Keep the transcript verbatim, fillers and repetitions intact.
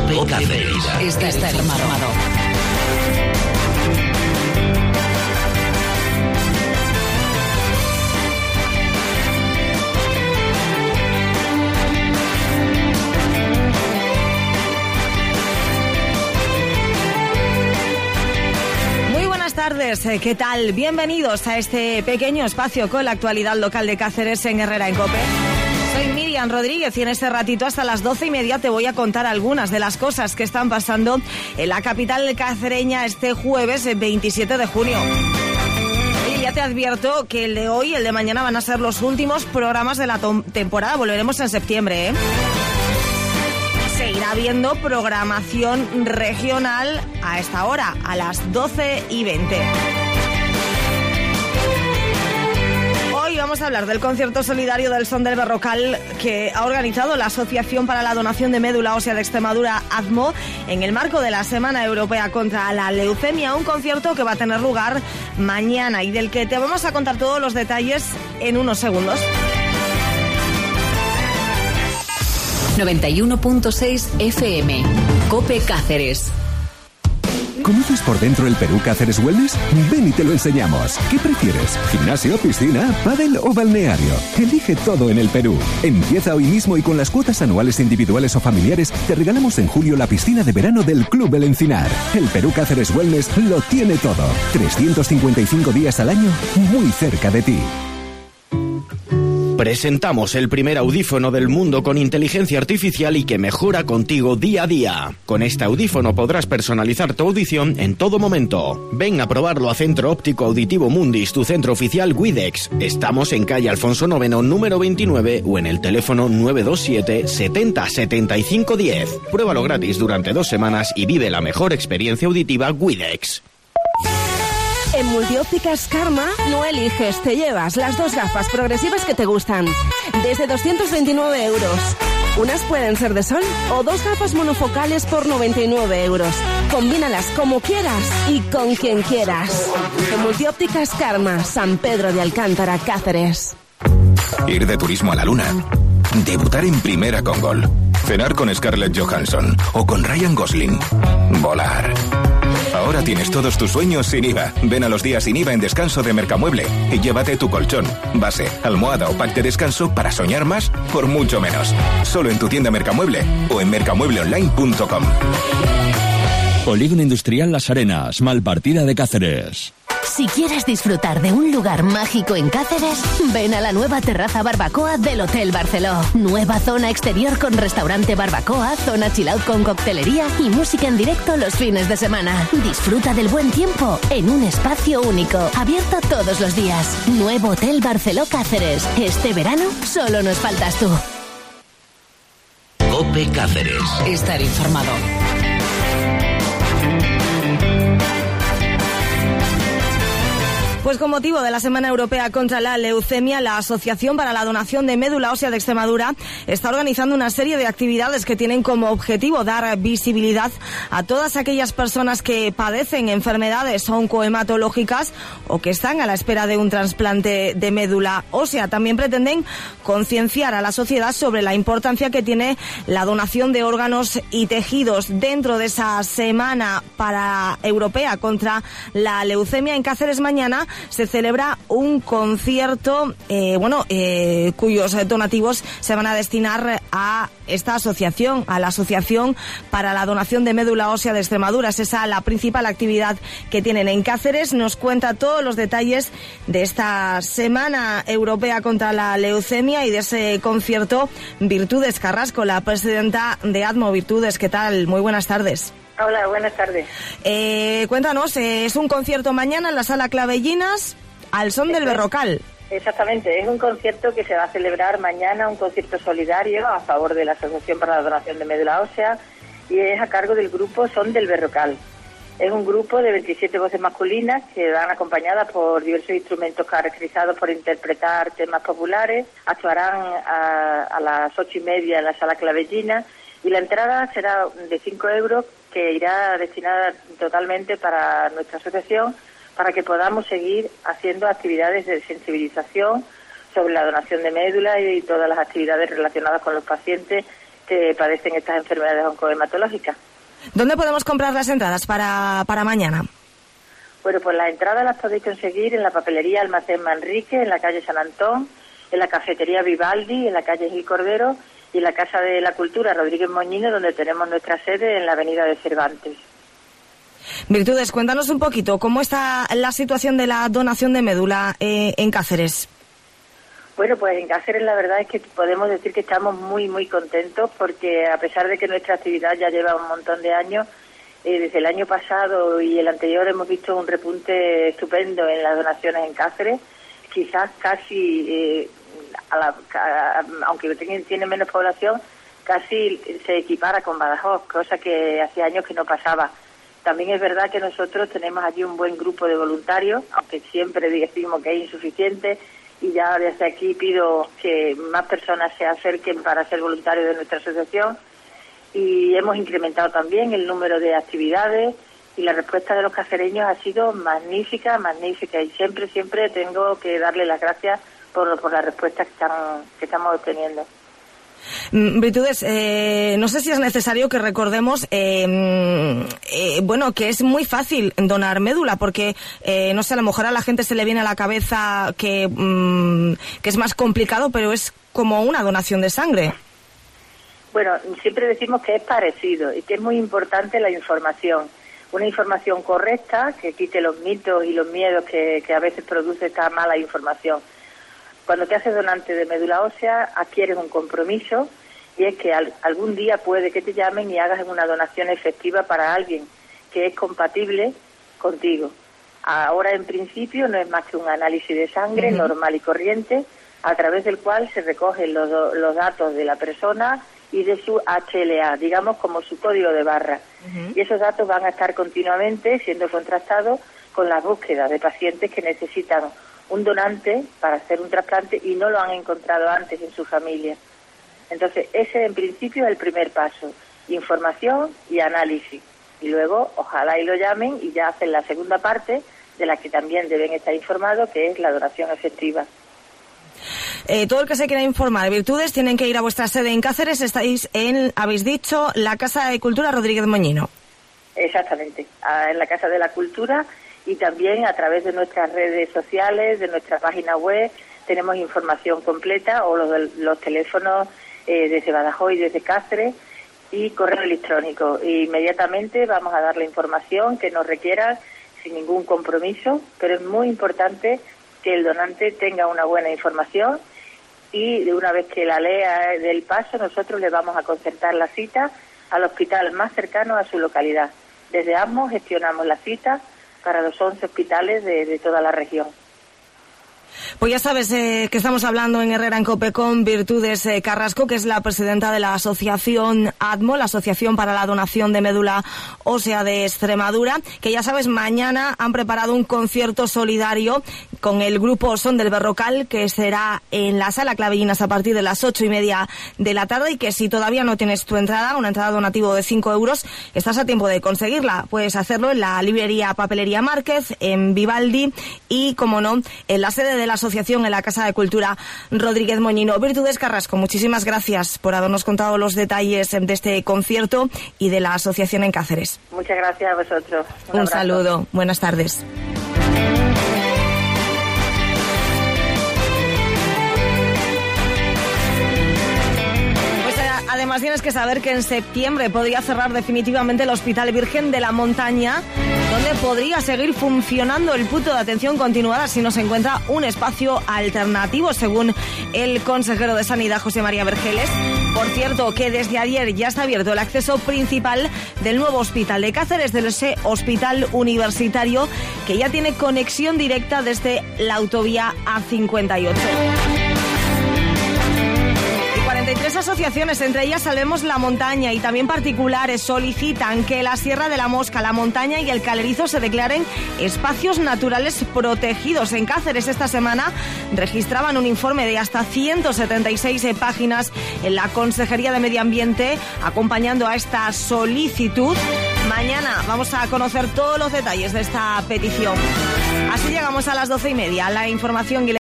Cope Cáceres. Está, está armado. Buenas tardes, ¿qué tal? Bienvenidos a este pequeño espacio con la actualidad local de Cáceres en Herrera en Cope. Soy Miriam Rodríguez y en este ratito hasta las doce y media te voy a contar algunas de las cosas que están pasando en la capital cacereña este jueves veintisiete de junio. Y ya te advierto que el de hoy y el de mañana van a ser los últimos programas de la temporada. Volveremos en septiembre, ¿eh? Seguirá viendo programación regional a esta hora, a las doce y veinte. Hoy vamos a hablar del concierto solidario del Son del Berrocal que ha organizado la Asociación para la Donación de Médula Ósea de Extremadura, A D M O, en el marco de la Semana Europea contra la Leucemia, un concierto que va a tener lugar mañana y del que te vamos a contar todos los detalles en unos segundos. noventa y uno punto seis F M, Cope Cáceres. ¿Conoces por dentro el Perú Cáceres Wellness? Ven y te lo enseñamos. ¿Qué prefieres? ¿Gimnasio, piscina, pádel o balneario? Elige todo en el Perú. Empieza hoy mismo y con las cuotas anuales individuales o familiares te regalamos en julio la piscina de verano del Club El Encinar. El Perú Cáceres Wellness lo tiene todo. trescientos cincuenta y cinco días al año, muy cerca de ti. Presentamos el primer audífono del mundo con inteligencia artificial y que mejora contigo día a día. Con este audífono podrás personalizar tu audición en todo momento. Ven a probarlo a Centro Óptico Auditivo Mundis, tu centro oficial Widex. Estamos en calle Alfonso noveno, número veintinueve o en el teléfono nueve dos siete, setenta, setenta y cinco diez. Pruébalo gratis durante dos semanas y vive la mejor experiencia auditiva Widex. En Multiópticas Karma no eliges, te llevas las dos gafas progresivas que te gustan. Desde doscientos veintinueve euros. Unas pueden ser de sol o dos gafas monofocales por noventa y nueve euros. Combínalas como quieras y con quien quieras. En Multiópticas Karma, San Pedro de Alcántara, Cáceres. Ir de turismo a la luna. Debutar en primera con Gol. Cenar con Scarlett Johansson o con Ryan Gosling. Volar. Ahora tienes todos tus sueños sin I V A. Ven a los días sin I V A en descanso de Mercamueble y llévate tu colchón, base, almohada o pack de descanso para soñar más por mucho menos. Solo en tu tienda Mercamueble o en mercamueble online punto com. Polígono Industrial Las Arenas, Malpartida de Cáceres. Si quieres disfrutar de un lugar mágico en Cáceres, ven a la nueva terraza barbacoa del Hotel Barceló. Nueva zona exterior con restaurante barbacoa, zona chill out con coctelería y música en directo los fines de semana. Disfruta del buen tiempo en un espacio único, abierto todos los días. Nuevo Hotel Barceló Cáceres. Este verano solo nos faltas tú. Cope Cáceres. Estar informado. Pues con motivo de la Semana Europea contra la Leucemia, la Asociación para la Donación de Médula Ósea de Extremadura está organizando una serie de actividades que tienen como objetivo dar visibilidad a todas aquellas personas que padecen enfermedades oncohematológicas o que están a la espera de un trasplante de médula ósea. También pretenden concienciar a la sociedad sobre la importancia que tiene la donación de órganos y tejidos. Dentro de esa Semana para Europea contra la Leucemia en Cáceres mañana se celebra un concierto eh, bueno, eh, cuyos donativos se van a destinar a esta asociación, a la Asociación para la Donación de Médula Ósea de Extremadura. Es esa la principal actividad que tienen en Cáceres. Nos cuenta todos los detalles de esta Semana Europea contra la Leucemia y de ese concierto Virtudes Carrasco, la presidenta de A D M O. Virtudes, ¿qué tal? Muy buenas tardes. Hola, buenas tardes. Eh, cuéntanos, eh, es un concierto mañana en la Sala Clavellinas al son del Berrocal. Exactamente, es un concierto que se va a celebrar mañana, un concierto solidario a favor de la Asociación para la Donación de Médula Ósea y es a cargo del grupo Son del Berrocal. Es un grupo de veintisiete voces masculinas que van acompañadas por diversos instrumentos caracterizados por interpretar temas populares. Actuarán a, a las ocho y media en la Sala Clavellinas y la entrada será de cinco euros que irá destinada totalmente para nuestra asociación para que podamos seguir haciendo actividades de sensibilización sobre la donación de médula y todas las actividades relacionadas con los pacientes que padecen estas enfermedades oncohematológicas. ¿Dónde podemos comprar las entradas para, para mañana? Bueno, pues las entradas las podéis conseguir en la papelería Almacén Manrique, en la calle San Antón, en la cafetería Vivaldi, en la calle Gil Cordero y en la Casa de la Cultura Rodríguez Moñino, donde tenemos nuestra sede en la avenida de Cervantes. Virtudes, cuéntanos un poquito, ¿cómo está la situación de la donación de médula eh, en Cáceres? Bueno, pues en Cáceres la verdad es que podemos decir que estamos muy, muy contentos porque a pesar de que nuestra actividad ya lleva un montón de años, eh, desde el año pasado y el anterior hemos visto un repunte estupendo en las donaciones en Cáceres, quizás casi, eh, a la, a, aunque tiene, tiene menos población, casi se equipara con Badajoz, cosa que hacía años que no pasaba. También es verdad que nosotros tenemos allí un buen grupo de voluntarios, aunque siempre decimos que es insuficiente, y ya desde aquí pido que más personas se acerquen para ser voluntarios de nuestra asociación. Y hemos incrementado también el número de actividades y la respuesta de los cacereños ha sido magnífica, magnífica. Y siempre, siempre tengo que darle las gracias por, por la respuesta que, están, que estamos obteniendo. Virtudes, eh, no sé si es necesario que recordemos, eh, eh, bueno, que es muy fácil donar médula, porque, eh, no sé, a lo mejor a la gente se le viene a la cabeza que, mm, que es más complicado, pero es como una donación de sangre. Bueno, siempre decimos que es parecido y que es muy importante la información. Una información correcta que quite los mitos y los miedos que, que a veces produce esta mala información. Cuando te haces donante de médula ósea, adquieres un compromiso y es que al, algún día puede que te llamen y hagas una donación efectiva para alguien que es compatible contigo. Ahora, en principio, no es más que un análisis de sangre uh-huh. normal y corriente, a través del cual se recogen los, los datos de la persona y de su H L A, digamos como su código de barra. Uh-huh. Y esos datos van a estar continuamente siendo contrastados con las búsquedas de pacientes que necesitan un donante para hacer un trasplante y no lo han encontrado antes en su familia. Entonces, ese en principio es el primer paso, información y análisis. Y luego, ojalá y lo llamen y ya hacen la segunda parte, de la que también deben estar informados, que es la donación efectiva. Eh, todo el que se quiera informar, Virtudes, tienen que ir a vuestra sede en Cáceres. Estáis en, habéis dicho, la Casa de Cultura Rodríguez Moñino. Exactamente, en la Casa de la Cultura. Y también a través de nuestras redes sociales, de nuestra página web, tenemos información completa, o los, los teléfonos eh, desde Badajoz y desde Cáceres, y correo electrónico. E inmediatamente vamos a dar la información que nos requieran sin ningún compromiso, pero es muy importante que el donante tenga una buena información y de una vez que la lea del paso, nosotros le vamos a concertar la cita al hospital más cercano a su localidad. Desde AMMO gestionamos la cita para los once hospitales de, de toda la región. Pues ya sabes eh, que estamos hablando en Herrera en COPE con Virtudes eh, Carrasco, que es la presidenta de la asociación ADMO, la Asociación para la Donación de Médula Ósea de Extremadura, que ya sabes, mañana han preparado un concierto solidario con el grupo Son del Berrocal, que será en la Sala Clavellinas a partir de las ocho y media de la tarde, y que si todavía no tienes tu entrada, una entrada donativa de cinco euros, estás a tiempo de conseguirla. Puedes hacerlo en la librería Papelería Márquez, en Vivaldi y, como no, en la sede de la asociación en la Casa de Cultura Rodríguez Moñino. Virtudes Carrasco, muchísimas gracias por habernos contado los detalles de este concierto y de la asociación en Cáceres. Muchas gracias a vosotros. Un, Un saludo, buenas tardes. Además, tienes que saber que en septiembre podría cerrar definitivamente el Hospital Virgen de la Montaña, donde podría seguir funcionando el punto de atención continuada si no se encuentra un espacio alternativo, según el consejero de Sanidad, José María Vergeles. Por cierto, que desde ayer ya está abierto el acceso principal del nuevo hospital de Cáceres, del ese hospital universitario, que ya tiene conexión directa desde la autovía A cincuenta y ocho. cuarenta y tres asociaciones, entre ellas Salvemos la Montaña, y también particulares, solicitan que la Sierra de la Mosca, la Montaña y el Calerizo se declaren espacios naturales protegidos. En Cáceres esta semana registraban un informe de hasta ciento setenta y seis páginas en la Consejería de Medio Ambiente acompañando a esta solicitud. Mañana vamos a conocer todos los detalles de esta petición. Así llegamos a las doce y media. La información y